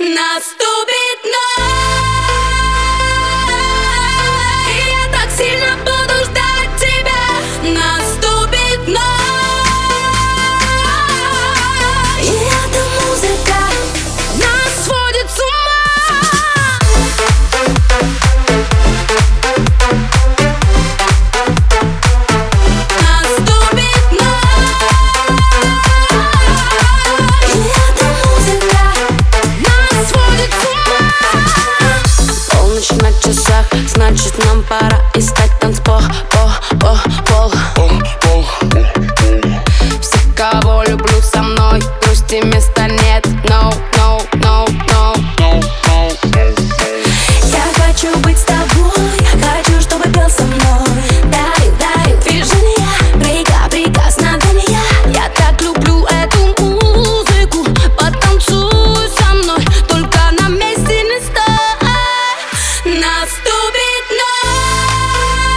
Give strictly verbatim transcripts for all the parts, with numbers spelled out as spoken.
Наступит ночь, и я так сильно буду ждать тебя. Наступит ночь, и эта музыка нас сводит с ума. Наступит ночь, и эта музыка нас сводит с ума. Полночь на часах, значит нам пора искать танцпол, пол, пол, пол. Все, кого люблю, со мной, грусти места нет. No, no, no, no. Я хочу быть с тобой, хочу, чтобы пел со мной. Дарю, дарю движения, приказ, приказ на меня. Я так люблю эту музыку, потанцуй со мной, только на месте не стой. Наступит ночь,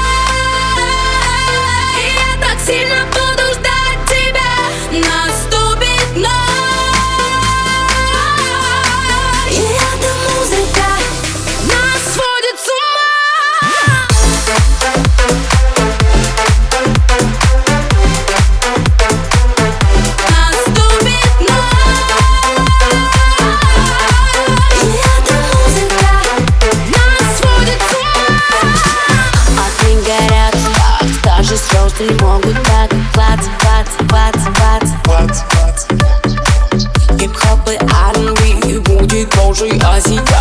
и я так сильно буду ждать тебя. Наступит ночь, и эта музыка нас сводит с ума. Наступит ночь, и эта музыка нас сводит с ума. Огни горят так, даже звезды не могут так. Клац, клац, клац, клац. Хип-хоп и ар энд би будет позже, а сейчас